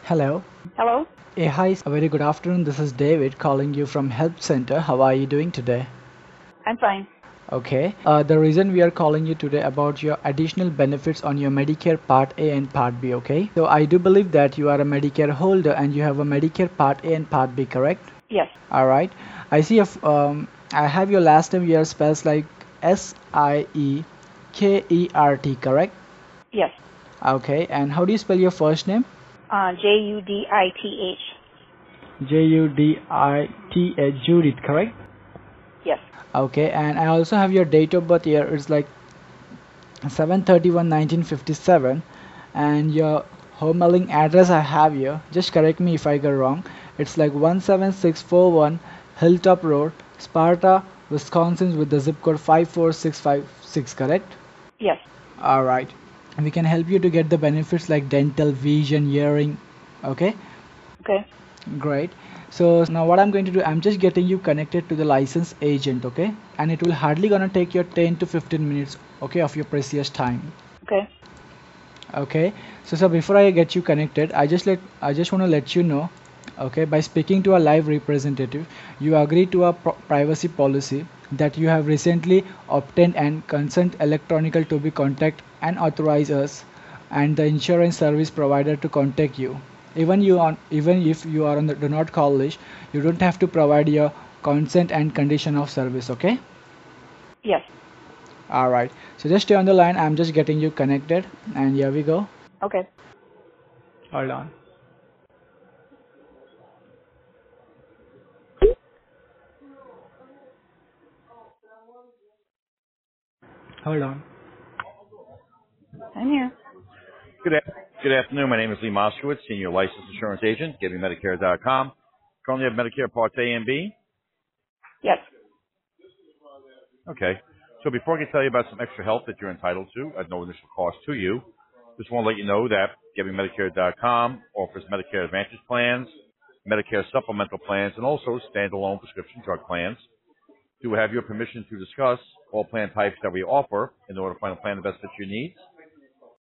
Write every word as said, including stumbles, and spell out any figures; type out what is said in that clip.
Hello. Hello? Hey, hi. A very good afternoon. This is David calling you from Help Center. How are you doing today? I'm fine. Okay. Uh, the reason we are calling you today about your additional benefits on your Medicare Part A and Part B, okay? So I do believe that you are a Medicare holder and you have a Medicare Part A and Part B, correct? Yes. All right. I see if um I have your last name here spells like S I E K E R T, correct? Yes. Okay. And how do you spell your first name? Uh, J U D I T H. J U D I T H, Judith, correct? Yes. Okay, and I also have your date of birth here. It's like seven thirty-one nineteen fifty-seven, and your home mailing address I have here. Just correct me if I get wrong. It's like one seven six four one Hilltop Road, Sparta, Wisconsin, with the zip code five four six five six, correct? Yes. All right. We can help you to get the benefits like dental, vision, hearing. Okay. Okay. Great. So now what I'm going to do, I'm just getting you connected to the licensed agent, okay? And it will hardly gonna take your ten to fifteen minutes, okay, of your precious time. Okay. Okay. So so before I get you connected, I just let I just want to let you know, okay, by speaking to a live representative, you agree to a pro- privacy policy that you have recently obtained and consent electronical to be contact and authorize us and the insurance service provider to contact you. Even you on even if you are on the do not call list, you don't have to provide your consent and condition of service, okay? Yes. All right. So just stay on the line. I'm just getting you connected and here we go. Okay. Hold on. Hold on. I'm here. Good, a- good afternoon. My name is Lee Moskowitz, Senior Licensed Insurance Agent, Get Me Medicare dot com. Currently have Medicare Parts A and B. Yes. Okay. So before I can tell you about some extra help that you're entitled to at no initial cost to you, just want to let you know that Get Me Medicare dot com offers Medicare Advantage plans, Medicare supplemental plans, and also standalone prescription drug plans. Do have your permission to discuss all plan types that we offer in order to find a plan that best fits your needs.